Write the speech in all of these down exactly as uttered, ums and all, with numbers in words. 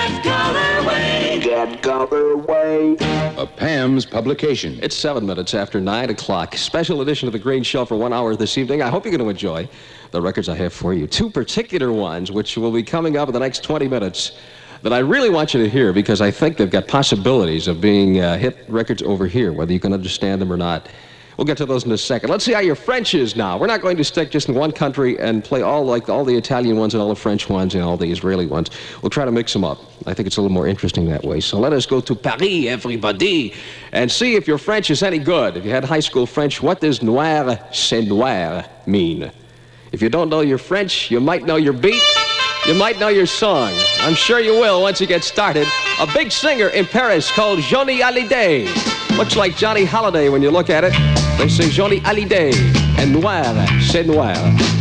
Get Colorway. Get Colorway. A Pam's publication. It's seven minutes after nine o'clock. Special edition of the Green Show for one hour this evening. I hope you're going to enjoy the records I have for you. Two particular ones, which will be coming up in the next twenty minutes, that I really want you to hear because I think they've got possibilities of being uh, hit records over here, whether you can understand them or not. We'll get to those in a second. Let's see how your French is now. We're not going to stick just in one country and play all like all the Italian ones and all the French ones and all the Israeli ones. We'll try to mix them up. I think it's a little more interesting that way. So let us go to Paris, everybody, and see if your French is any good. If you had high school French, what does noir, c'est noir mean? If you don't know your French, you might know your beat. You might know your song. I'm sure you will once you get started. A big singer in Paris called Johnny Hallyday. Looks like Johnny Holiday when you look at it. They say Johnny Hallyday. And noir, c'est noir.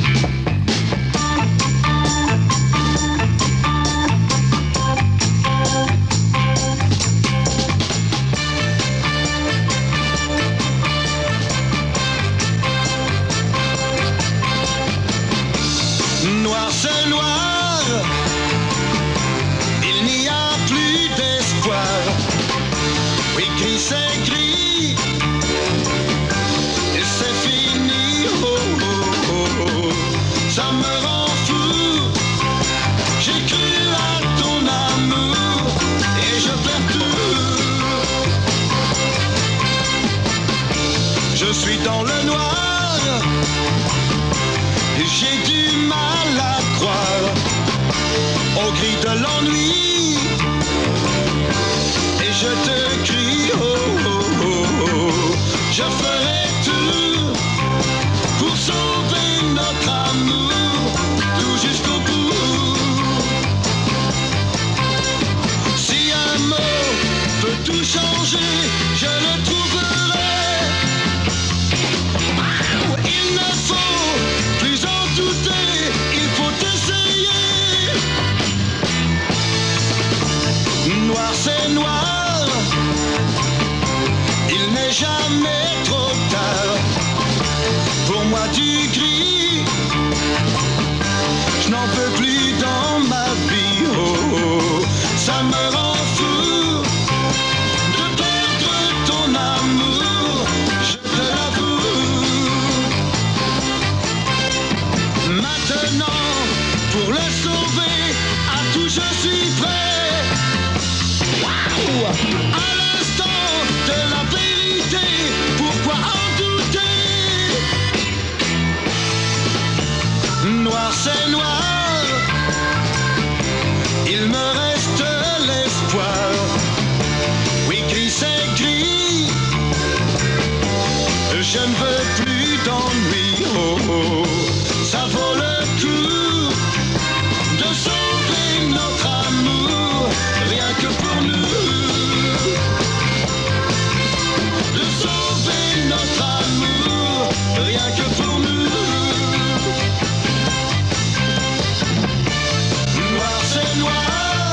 Noir, c'est noir. Il n'y a plus d'espoir. Oui, gris, c'est gris. Et c'est fini. Oh, oh, oh, oh. Ça me rend fou. J'ai cru à ton amour. Et je perds tout. Je suis dans le noir. J'ai du mal à croire au cri de l'ennui. Et je te crie, oh, oh, oh, oh. Je ferai tout pour sauver notre amour, tout jusqu'au bout. Si un mot peut tout changer, je le trouverai. Il ne faut plus en douter, il faut essayer. Noir, c'est noir. Il n'est jamais trop tard. Pour moi du gris, je n'en peux plus dans ma vie. Oh, oh, ça me rend fou de perdre ton amour, je te l'avoue. Maintenant, pour le sauver, à tout je suis prêt. Wow. À l'instant de la vérité, pourquoi en douter? Noir, c'est noir. Il me reste l'espoir. Oui, gris, c'est gris. Je ne veux plus d'ennui. Oh, oh. Ça vaut le coup de sauver notre amour, rien que pour nous. De sauver notre amour, rien que pour nous. Noir, c'est noir.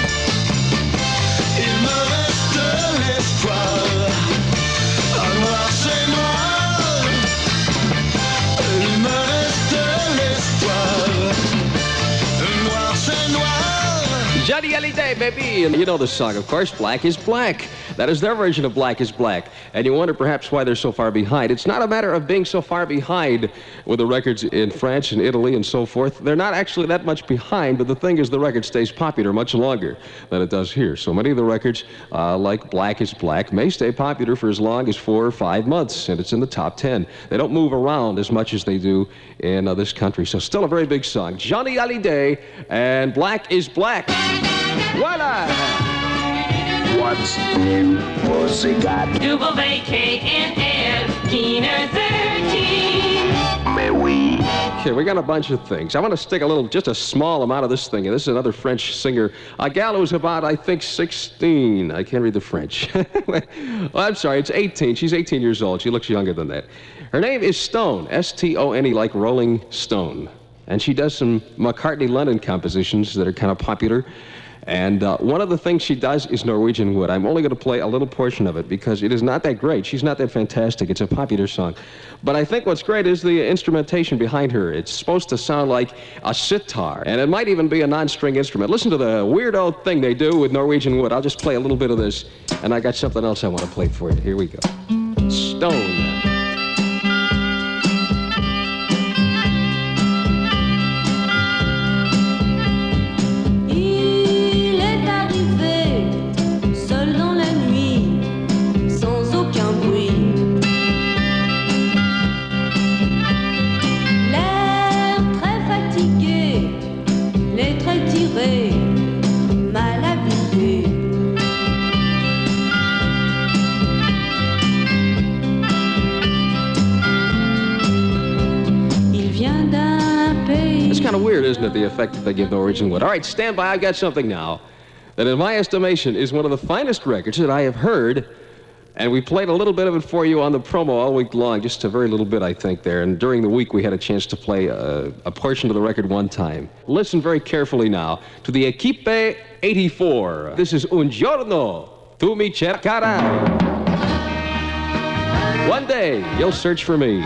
Il me reste l'espoir. Ah, noir, c'est noir. Il me reste l'espoir. Noir, c'est noir. Johnny Hallyday, baby. And you know the song, of course, Black is Black. That is their version of Black is Black. And you wonder perhaps why they're so far behind. It's not a matter of being so far behind with the records in France and Italy and so forth. They're not actually that much behind, but the thing is the record stays popular much longer than it does here. So many of the records, uh, like Black is Black, may stay popular for as long as four or five months, and it's in the top ten. They don't move around as much as they do in uh, this country. So still a very big song. Johnny Hallyday and Black is Black. Voila! What's new, pussycat? Double V K N F, Keener thirteen. Mais oui. Okay, we got a bunch of things. I want to stick a little, just a small amount of this thing. And this is another French singer. A gal who's about, I think, sixteen. I can't read the French. Well, I'm sorry, it's eighteen. She's eighteen years old. She looks younger than that. Her name is Stone, S T O N E, like Rolling Stone. And she does some McCartney London compositions that are kind of popular. And uh, one of the things she does is Norwegian Wood. I'm only going to play a little portion of it because it is not that great. She's not that fantastic. It's a popular song. But I think what's great is the instrumentation behind her. It's supposed to sound like a sitar, and it might even be a non-string instrument. Listen to the weirdo thing they do with Norwegian Wood. I'll just play a little bit of this, and I got something else I want to play for you. Here we go. Stone. Kind of weird, isn't it, the effect that they give Norwegian Wood? All right, stand by. I've got something now that, in my estimation, is one of the finest records that I have heard, and we played a little bit of it for you on the promo all week long, just a very little bit, I think, there. And during the week, we had a chance to play a, a portion of the record one time. Listen very carefully now to the Equipe eighty-four. This is Un giorno tu mi cercherai. One day, you'll search for me.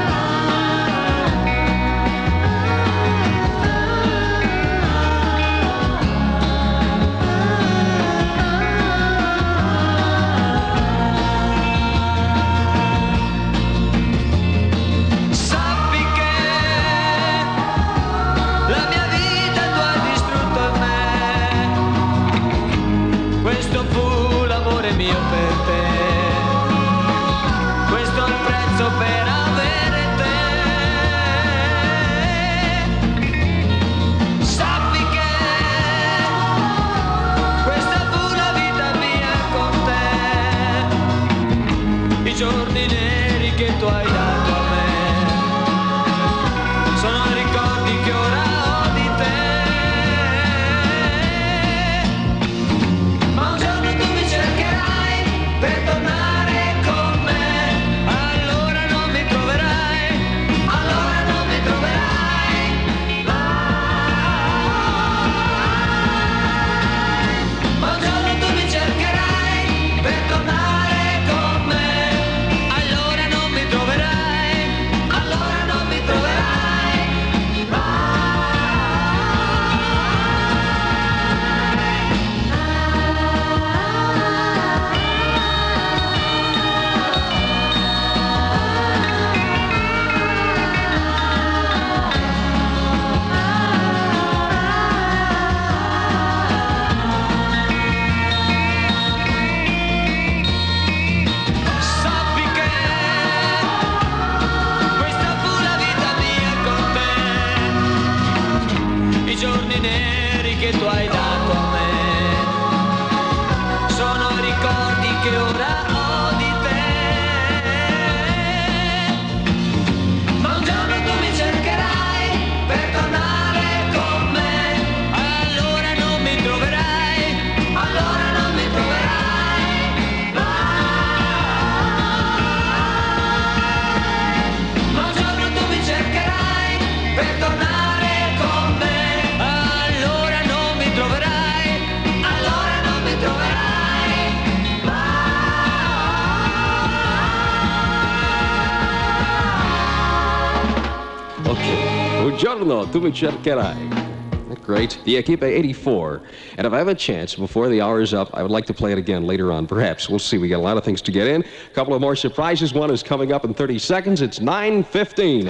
Giorno, tu mi cercherai. Great. The Equipe eighty-four. And if I have a chance before the hour is up, I would like to play it again later on. Perhaps. We'll see. We got a lot of things to get in. A couple of more surprises. One is coming up in thirty seconds. It's nine fifteen.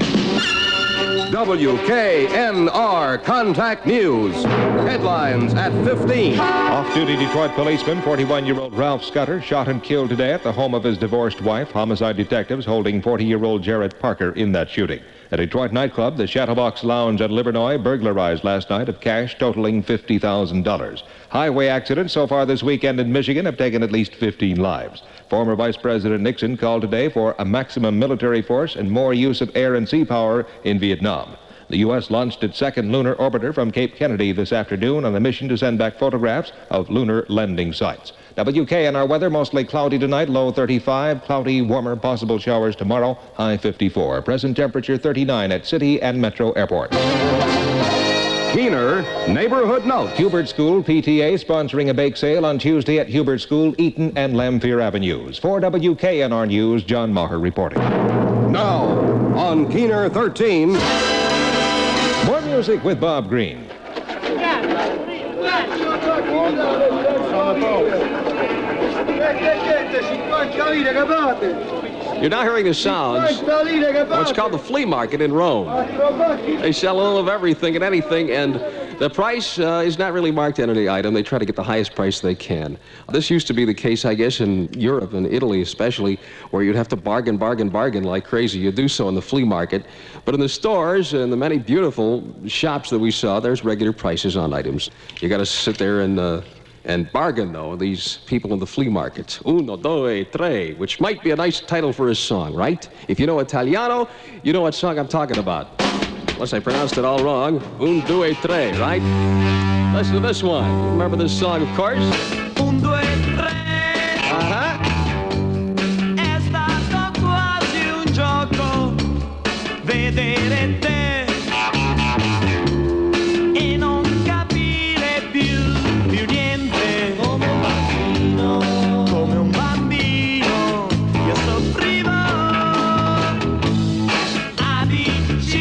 W K N R Contact News. Headlines at fifteen. Off-duty Detroit policeman, forty-one-year-old Ralph Scudder, shot and killed today at the home of his divorced wife. Homicide detectives holding forty-year-old Jarrett Parker in that shooting. A Detroit nightclub, the Chatterbox Lounge at Livernois, burglarized last night of cash totaling fifty thousand dollars. Highway accidents so far this weekend in Michigan have taken at least fifteen lives. Former Vice President Nixon called today for a maximum military force and more use of air and sea power in Vietnam. The U S launched its second lunar orbiter from Cape Kennedy this afternoon on a mission to send back photographs of lunar landing sites. W K N R weather, mostly cloudy tonight, low thirty-five, cloudy, warmer, possible showers tomorrow, high fifty-four. Present temperature thirty-nine at City and Metro Airport. Keener Neighborhood Notes. Hubert School P T A sponsoring a bake sale on Tuesday at Hubert School, Eaton and Lamphere Avenues. For W K N R News, John Maher reporting. Now, on Keener thirteen, More music with Bob Green. You're now hearing the sounds of what's called the flea market in Rome. They sell a little of everything and anything, and the price uh, is not really marked on any item. They try to get the highest price they can. This used to be the case, I guess, in Europe and Italy especially, where you'd have to bargain, bargain, bargain like crazy. You do so in the flea market. But in the stores and the many beautiful shops that we saw, there's regular prices on items. You got to sit there and... Uh, And bargain, though, these people in the flea market. Uno, due, tre, which might be a nice title for a song, right? If you know Italiano, you know what song I'm talking about. Unless I pronounced it all wrong. Un, due, tre, right? Listen to this one. You remember this song, of course? Un, due, tre. Uh-huh. È stato quasi un gioco vedere te e non capire più, più niente. Come un bambino, come un bambino, io soffrivo. A B C,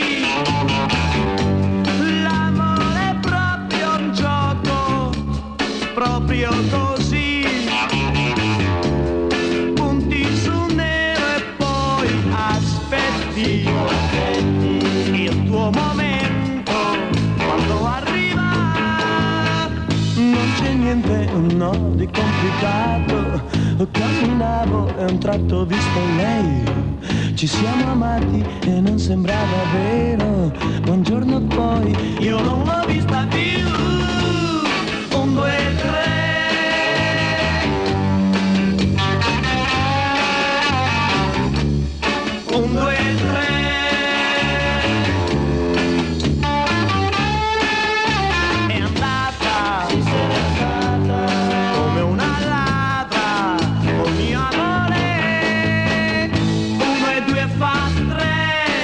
l'amore è proprio un gioco, proprio così. Punti su nero e poi aspetti il tuo momento. Quando arriva non c'è niente, no, di complicato. Camminavo e a un tratto ho visto lei. Ci siamo amati e non sembrava vero. Un giorno poi io non l'ho vista più. Un, due, tre. Un, due, tre. È andata, come una ladra, oh mio amore. Uno e due fa tre.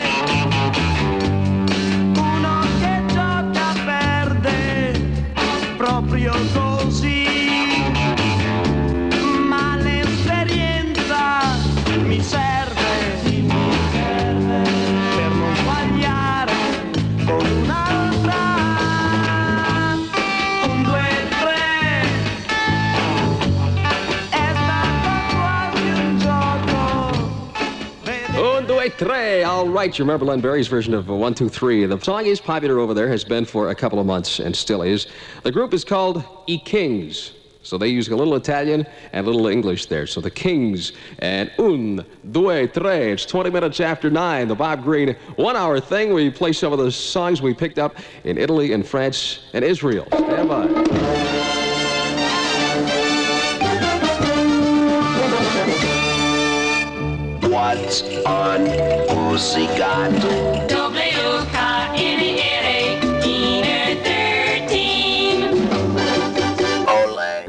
Uno che gioca perde, proprio così. Ma l'esperienza mi serve. Per non sbagliare con un'altra. Un, due, tre. È stato quasi un gioco. Un, due, tre. All right, you remember Len Berry's version of uh, one, two, three. The song is popular over there, has been for a couple of months, and still is. The group is called E Kings. So they use a little Italian and a little English there. So the Kings and un, due, tre. It's twenty minutes after nine. The Bob Green one-hour thing where you play some of the songs we picked up in Italy and France and Israel. Stand by. What's on Pussycat? W K N R, Keener thirteen. Ole.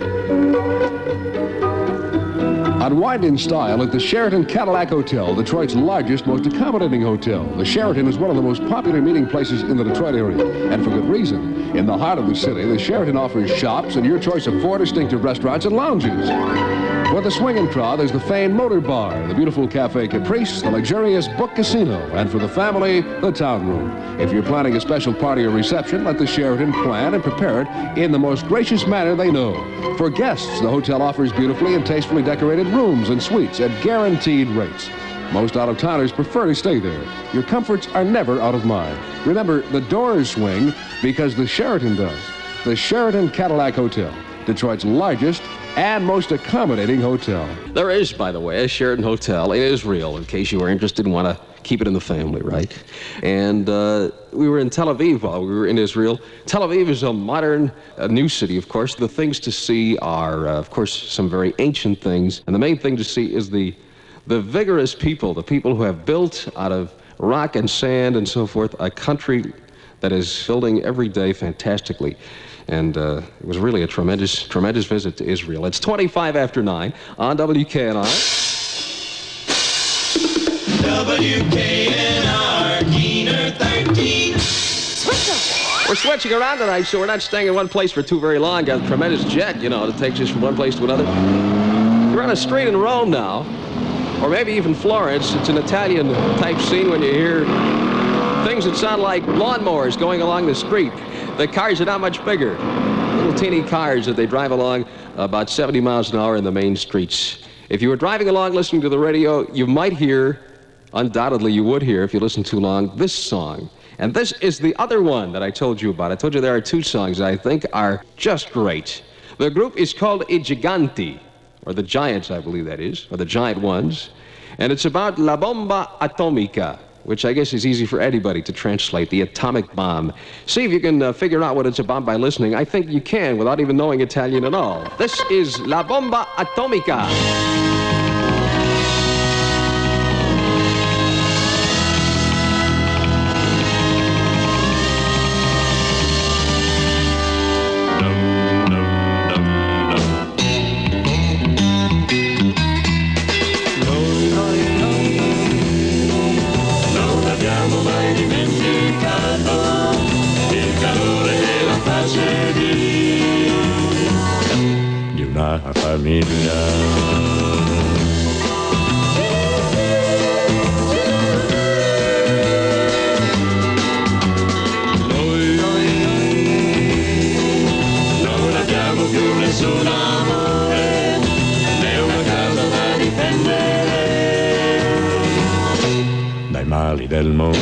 Unwind in style at the Sheraton Cadillac Hotel, Detroit's largest, most accommodating hotel. The Sheraton is one of the most popular meeting places in the Detroit area, and for good reason. In the heart of the city, the Sheraton offers shops and your choice of four distinctive restaurants and lounges. For the swinging crowd, there's the famed Motor Bar, the beautiful Cafe Caprice, the luxurious Book Casino, and for the family, the Town Room. If you're planning a special party or reception, let the Sheraton plan and prepare it in the most gracious manner they know. For guests, the hotel offers beautifully and tastefully decorated rooms and suites at guaranteed rates. Most out-of-towners prefer to stay there. Your comforts are never out of mind. Remember, the doors swing because the Sheraton does. The Sheraton Cadillac Hotel, Detroit's largest and most accommodating hotel. There is, by the way, a Sheraton Hotel in Israel, in case you were interested and want to keep it in the family, right? And uh, we were in Tel Aviv while we were in Israel. Tel Aviv is a modern, a new city, of course. The things to see are, uh, of course, some very ancient things. And the main thing to see is the, the vigorous people, the people who have built out of rock and sand and so forth, a country that is building every day fantastically. And uh, it was really a tremendous, tremendous visit to Israel. It's twenty-five after nine on W K N R. W K N R, Keener thirteen. Switch We're switching around tonight, so we're not staying in one place for too very long. Got a tremendous jet, you know, that takes us from one place to another. You're on a street in Rome now, or maybe even Florence. It's an Italian-type scene when you hear things that sound like lawnmowers going along the street. The cars are not much bigger. Little teeny cars that they drive along about seventy miles an hour in the main streets. If you were driving along listening to the radio, you might hear, undoubtedly you would hear if you listened too long, this song. And this is the other one that I told you about. I told you there are two songs that I think are just great. The group is called I Giganti, or the Giants, I believe that is, or the Giant Ones. And it's about La Bomba Atomica, which I guess is easy for anybody to translate, the atomic bomb. See if you can uh, figure out what it's about by listening. I think you can without even knowing Italian at all. This is La Bomba Atomica. Del mondo.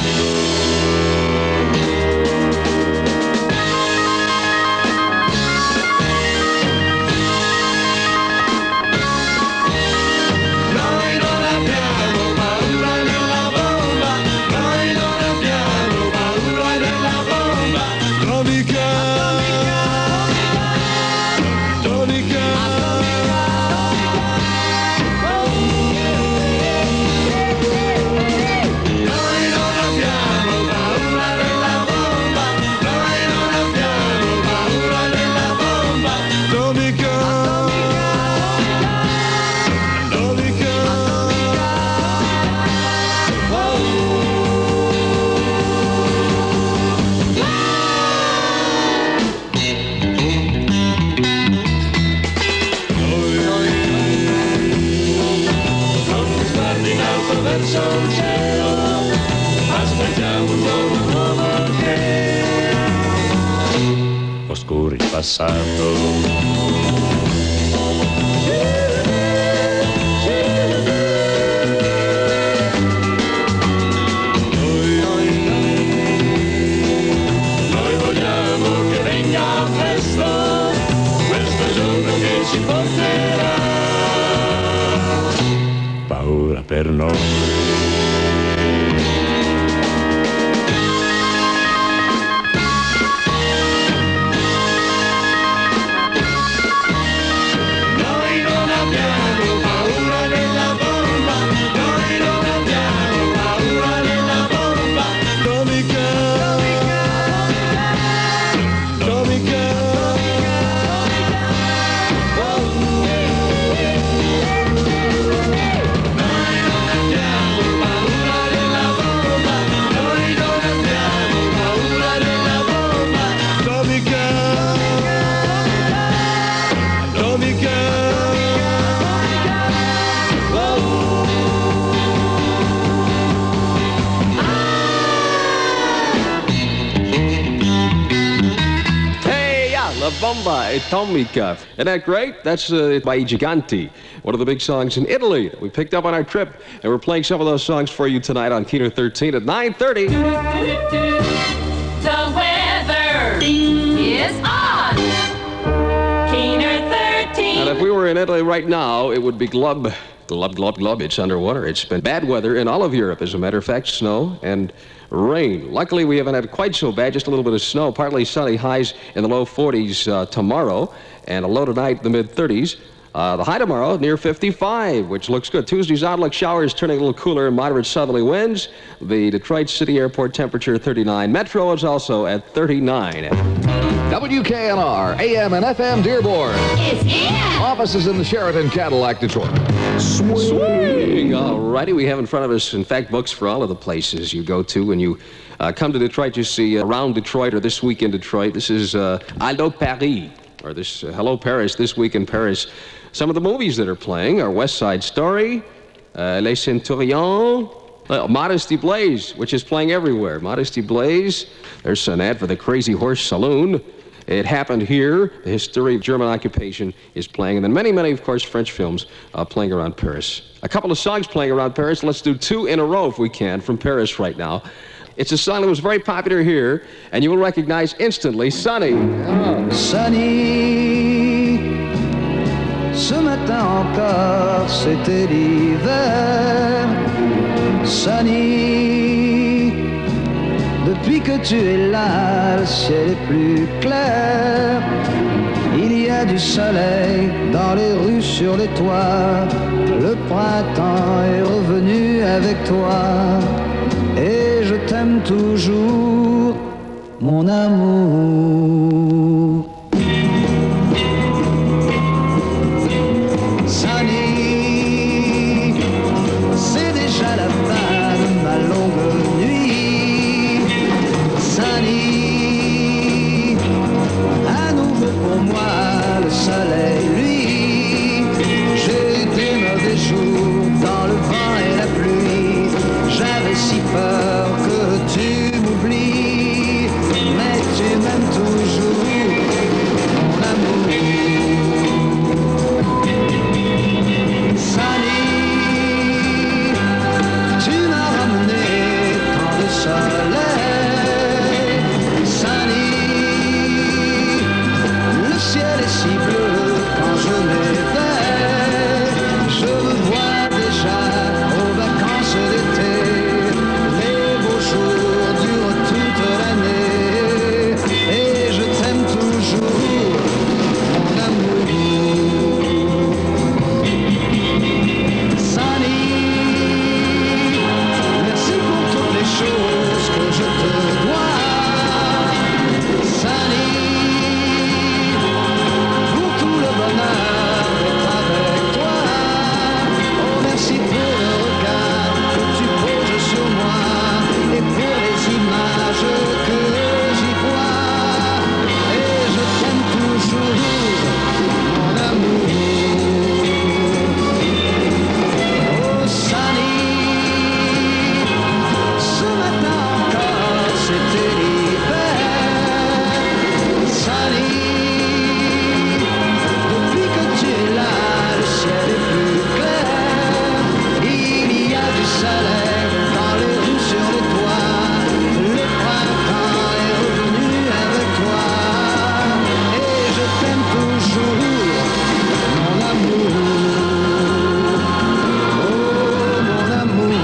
Oscuri passato. Paura per noi. Bomba Atomica. Isn't that great? That's uh, by I Giganti, one of the big songs in Italy that we picked up on our trip. And we're playing some of those songs for you tonight on Keener thirteen at nine thirty. The weather is on. Keener thirteen. And if we were in Italy right now, it would be glub, glub, glub, glub. It's underwater. It's been bad weather in all of Europe, as a matter of fact, snow and rain. Luckily, we haven't had quite so bad, just a little bit of snow, partly sunny, highs in the low forties uh, tomorrow, and a low tonight in the mid thirties. Uh, the high tomorrow near fifty-five, which looks good. Tuesday's outlook, showers turning a little cooler, moderate southerly winds. The Detroit City Airport temperature thirty-nine. Metro is also at thirty-nine. W K N R, A M and F M Dearborn. It's in. Offices in the Sheraton Cadillac, Detroit. Swing. All righty, we have in front of us, in fact, books for all of the places you go to when you uh, come to Detroit. You see uh, Around Detroit or This Week in Detroit. This is uh, Allo Paris, or this uh, Hello Paris, This Week in Paris. Some of the movies that are playing are West Side Story, uh, Les Centurions, uh, Modesty Blaze, which is playing everywhere. Modesty Blaze. There's an ad for the Crazy Horse Saloon. It Happened Here. The History of German Occupation is playing. And then many, many, of course, French films uh, playing around Paris. A couple of songs playing around Paris. Let's do two in a row, if we can, from Paris right now. It's a song that was very popular here, and you will recognize instantly Sonny. Oh. Sonny, ce matin encore, c'était l'hiver. Sonny, depuis que tu es là, le ciel est plus clair. Il y a du soleil dans les rues, sur les toits. Le printemps est revenu avec toi. Et je t'aime toujours, mon amour. Sonny, c'est déjà la fin de ma longue nuit. Sonny, à nouveau pour moi le soleil, lui. J'ai eu des mauvais jours dans le vent et la pluie. J'avais si peur que tu m'oublies, mais tu m'aimes toujours, mon amour. Sonny, tu m'as ramené tant de soleil. Sonny, le ciel est si bleu quand je m'éveille. Je me vois déjà aux vacances d'été. Les beaux jours durent toute l'année. Et je t'aime toujours, mon amour. Sonny, merci pour toutes les choses que je te dois. Sonny, pour tout le bonheur d'être avec toi. Oh, merci pour le regard que tu poses sur moi et pour les images que j'y vois. Et je t'aime toujours, mon amour. Oh, Sonny, ce matin encore, c'était l'hiver. Sonny, depuis que tu es là, le ciel est plus clair. Il y a du soleil dans les rues, sur les toits. Le printemps est revenu avec toi. Et je t'aime toujours, mon amour. Oh, mon amour.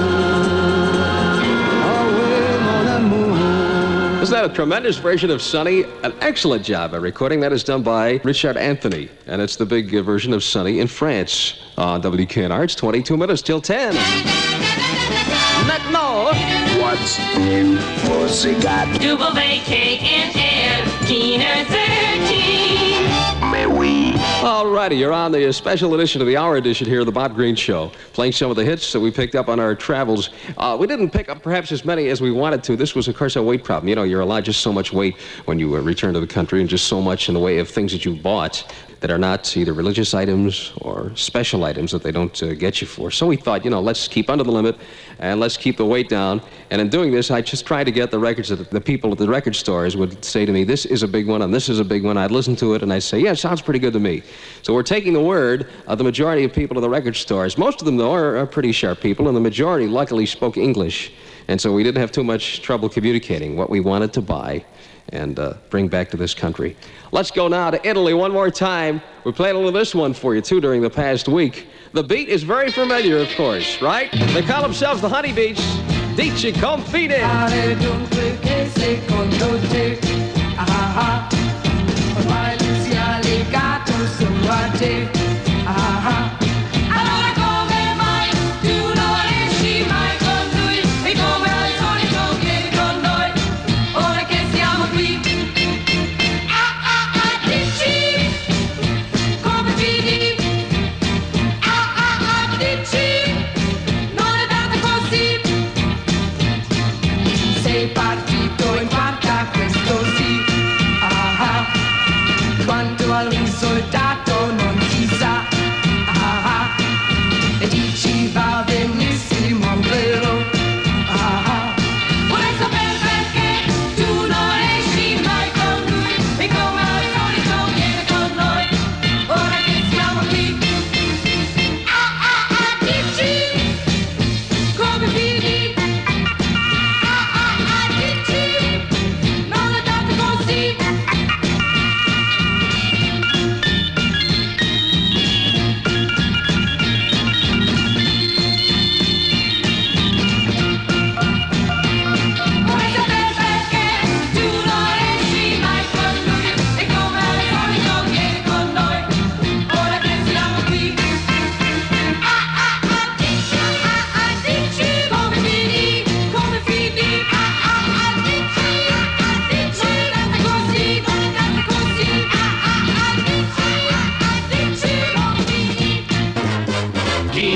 Oh, oui, mon amour. Isn't that a tremendous version of Sonny? An excellent job at recording. That is done by Richard Anthony. And it's the big uh, version of Sonny in France. On W K N R, it's twenty-two minutes till ten. Maintenant, What's in Pussycat? Double K N N, Keener thirteen. Mais oui. all righty, you're on the uh, special edition of the Hour Edition here of the Bob Green Show, playing some of the hits that we picked up on our travels. Uh, we didn't pick up perhaps as many as we wanted to. This was, of course, a weight problem. You know, you're allowed just so much weight when you uh, return to the country, and just so much in the way of things that you bought that are not either religious items or special items that they don't uh, get you for. So we thought, you know, let's keep under the limit and let's keep the weight down. And in doing this, I just tried to get the records that the people at the record stores would say to me, this is a big one and this is a big one. I'd listen to it and I'd say, yeah, it sounds pretty good to me. So we're taking the word of the majority of people at the record stores. Most of them, though, are, are pretty sharp people, and the majority luckily spoke English. And so we didn't have too much trouble communicating what we wanted to buy and uh, bring back to this country. Let's go now to Italy one more time. We played a little of this one for you, too, during the past week. The beat is very familiar, of course, right? They call themselves the Honey Beats. Dici confide. Fare dunque che secondo te, ah ah, ormai lui sia legato solo a te, ah ah. Allora come mai tu non esci mai con lui, e come al solito vieni con noi, ora che siamo qui,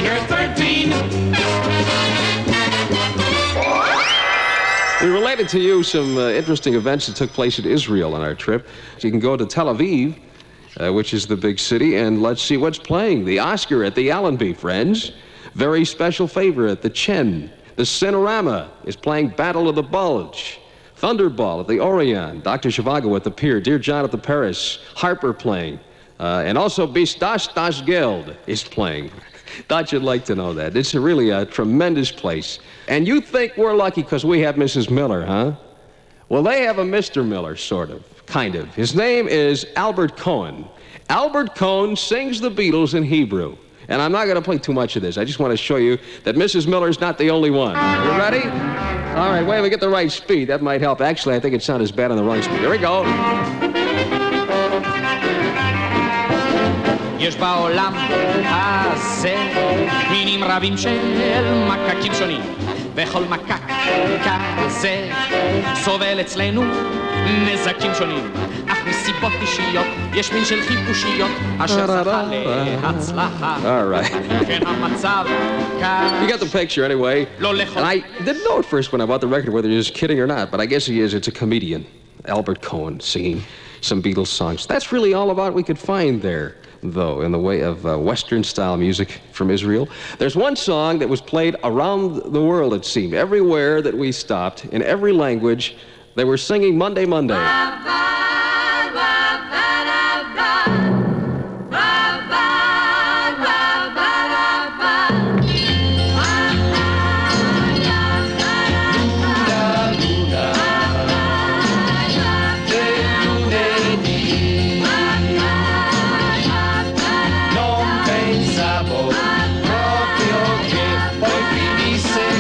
You're thirteen. We related to you some uh, interesting events that took place in Israel on our trip. You can go to Tel Aviv, uh, which is the big city, and let's see what's playing. The Oscar at the Allenby, friends. Very special favor at the Chen. The Cinerama is playing Battle of the Bulge. Thunderball at the Orion. Doctor Zhivago at the Pier. Dear John at the Paris. Harper playing. Uh, and also Bistash Das Geld is playing. Thought you'd like to know that. It's a really a tremendous place. And you think we're lucky because we have Missus Miller, huh? Well, they have a Mister Miller, sort of, kind of. His name is Albert Cohen. Albert Cohen sings the Beatles in Hebrew. And I'm not going to play too much of this. I just want to show you that Missus Miller's not the only one. You ready? All right, wait, we get the right speed. That might help. Actually, I think it sounded as bad on the wrong speed. Here we go. יש בעולם הזה מינים רבים של מקקים שונים וכל מקק כזה סובל אצלנו נזקים שונים אך מסיבות אישיות יש מין של חיפושיות אשר זכה להצלחה כן המצב You got the picture anyway. And I didn't know at first when I bought the record whether he was kidding or not, but I guess he is. It's a comedian, Albert Cohen, singing some Beatles songs. That's really all about we could find there, though, in the way of uh, Western-style music from Israel. There's one song that was played around the world, it seemed. Everywhere that we stopped, in every language, they were singing Monday, Monday.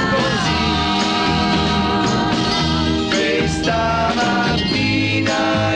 Stamattina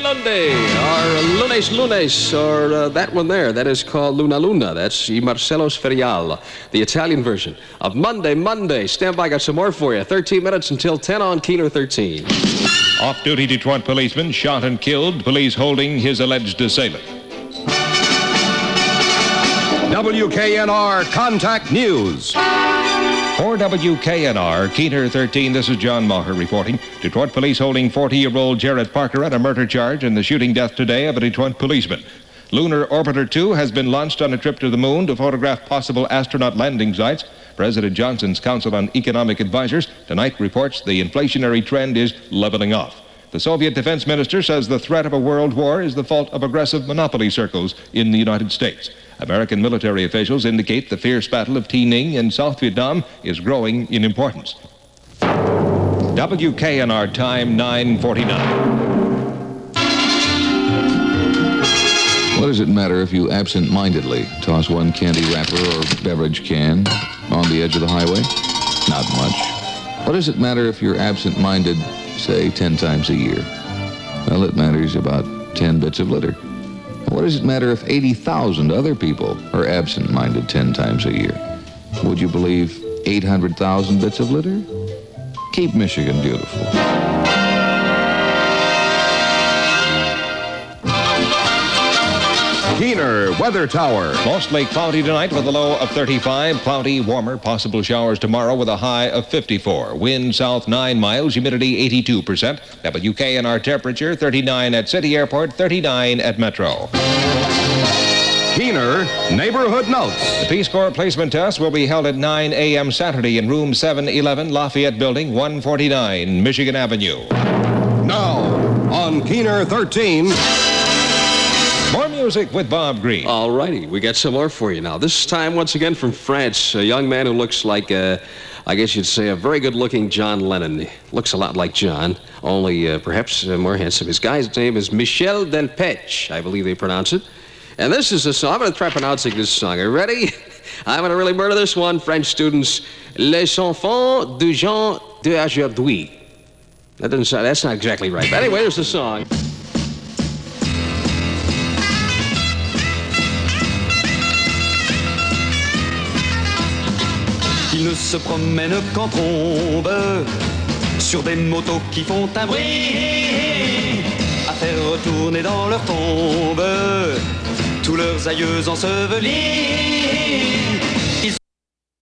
Lunde, or Lunes Lunes, or uh, that one there. That is called Luna Luna. That's Y Marcello Sferial, the Italian version of Monday, Monday. Stand by, got some more for you. thirteen minutes until ten on Keener thirteen. Off-duty Detroit policeman shot and killed. Police holding his alleged assailant. W K N R Contact News. For W K N R, Keener thirteen, this is John Maher reporting. Detroit police holding forty-year-old Jarrett Parker on a murder charge in the shooting death today of a Detroit policeman. Lunar Orbiter two has been launched on a trip to the moon to photograph possible astronaut landing sites. President Johnson's Council on Economic Advisors tonight reports the inflationary trend is leveling off. The Soviet defense minister says the threat of a world war is the fault of aggressive monopoly circles in the United States. American military officials indicate the fierce battle of Thi Ninh in South Vietnam is growing in importance. W K N R time nine forty-nine. What does it matter if you absent-mindedly toss one candy wrapper or beverage can on the edge of the highway? Not much. What does it matter if you're absent-minded, say, ten times a year? Well, it matters about ten bits of litter. What does it matter if eighty thousand other people are absent-minded ten times a year? Would you believe eight hundred thousand bits of litter? Keep Michigan beautiful. Keener Weather Tower. Mostly cloudy tonight with a low of thirty-five. Cloudy, warmer, possible showers tomorrow with a high of fifty-four. Wind south nine miles, humidity eighty-two percent. W K N R temperature thirty-nine at City Airport, thirty-nine at Metro. Keener Neighborhood Notes. The Peace Corps placement test will be held at nine a.m. Saturday in room seven eleven, Lafayette Building, one forty-nine, Michigan Avenue. Now, on Keener thirteen... More music with Bob Green. All righty, we got some more for you now. This time, once again, from France, a young man who looks like, uh, I guess you'd say, a very good-looking John Lennon. He looks a lot like John, only uh, perhaps uh, more handsome. His guy's name is Michel Delpech, I believe they pronounce it. And this is a song. I'm going to try pronouncing this song. Are you ready? I'm going to really murder this one, French students. Les enfants de Jean d'aujourd'hui. That doesn't sound, that's not exactly right. But anyway, here's the song. Ils ne se promènent qu'en trombe sur des motos qui font un bruit à faire retourner dans leur tombe tous leurs aïeux ensevelis.